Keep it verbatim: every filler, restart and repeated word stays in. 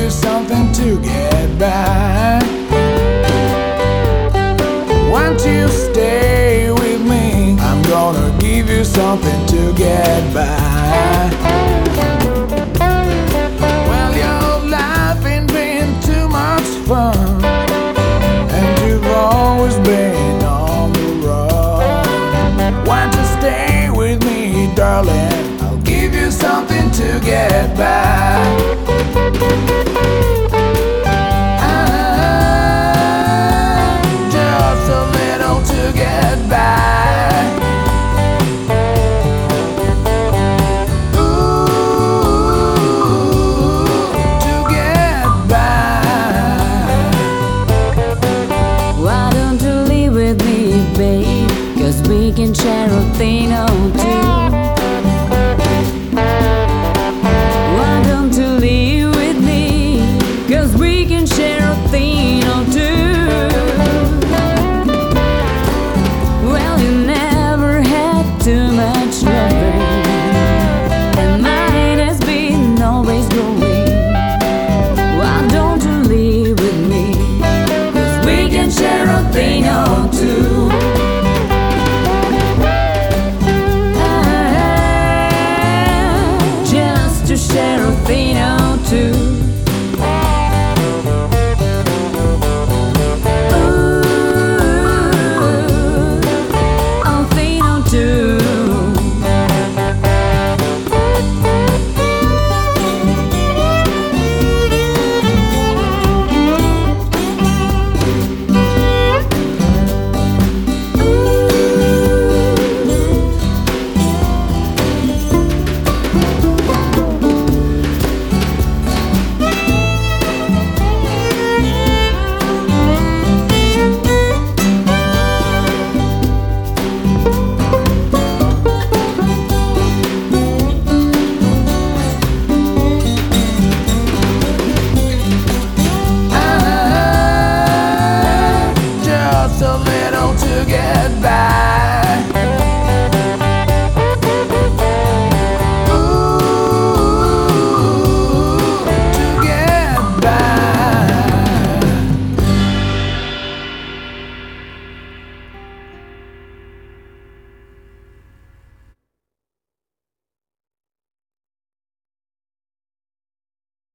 you something to get by. Won't you stay with me? I'm gonna give you something to get by. Well, your life ain't been too much fun, and you've always been on the run. Won't you stay with me, darling? I'll give you something to get by. We can share a thing or two.